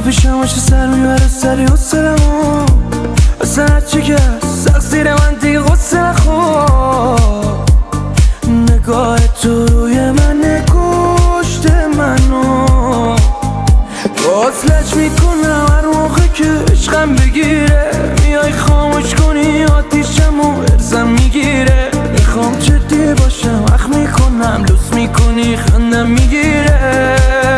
پیشم باشه سر میبره سری حسلمو اصلا هرچی که سخت زیر من دیگه غصه نخور نگاه تو روی من کشته منو وصلش میکنم هر موقع که عشقم بگیره میای خاموش کنی آتیشمو ارزم میگیره میخوام جدی باشم اخ میکنم لوس میکنی خندم میگیره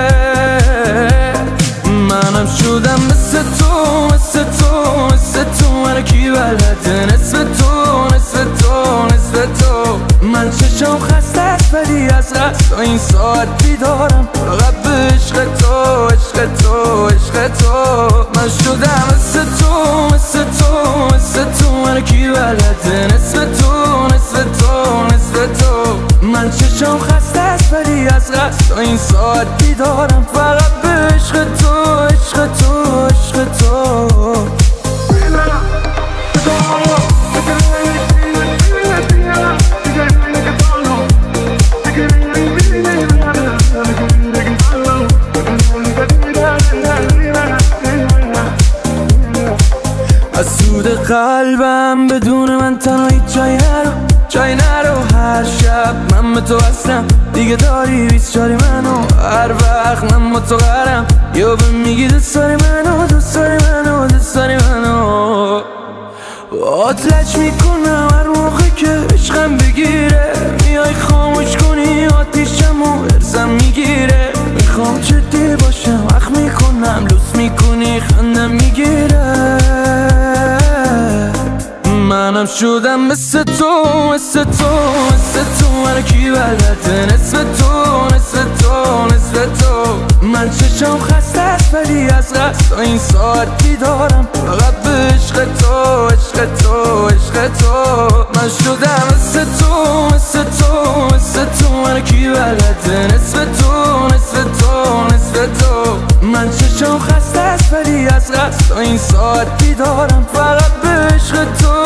منم شدم مثل تو مثل تو مثل تو من کی بلده نصف تو نصف تو نصف تو من چشم خسته است ولی از قصد این ساعت بیدارم فقط به عشق تو عشق تو عشق تو من شدم مثل تو مثل تو مثل تو من کی بلده نصف تو نصف تو نصف تو من چشم خسته است ولی از قصد این ساعت بیدارم فقط به عشق تو عشق تو عشق تو از سود قلبم بدون من تنها هیچ جای نرو هر شب من به تو هستم دیگه داری 24 منو هر وقت من با تو قرم یا به میگی دوست داری منو دوست داری منو دوست داری منو آتلش میکنم هر موقع که عشقم بگیره میای خاموش کنی آتیشمو ارزم میگیره میخوام جدی باشم اخ میکنم لوس میکنی خندم میگیره منم شدم مثل تو مثل تو مثل تو من کی بلده نصف تو نصف تو نصف تو من چشم خسته است ولی از قصد این ساعت بیدارم فقط به عشق تو عشق تو عشق تو من شدم مثل تو مثل تو مثل تو من کی بلده نصف تو نصف تو نصف تو من چشم خسته است ولی از قصد این ساعت بیدارم فقط به عشق تو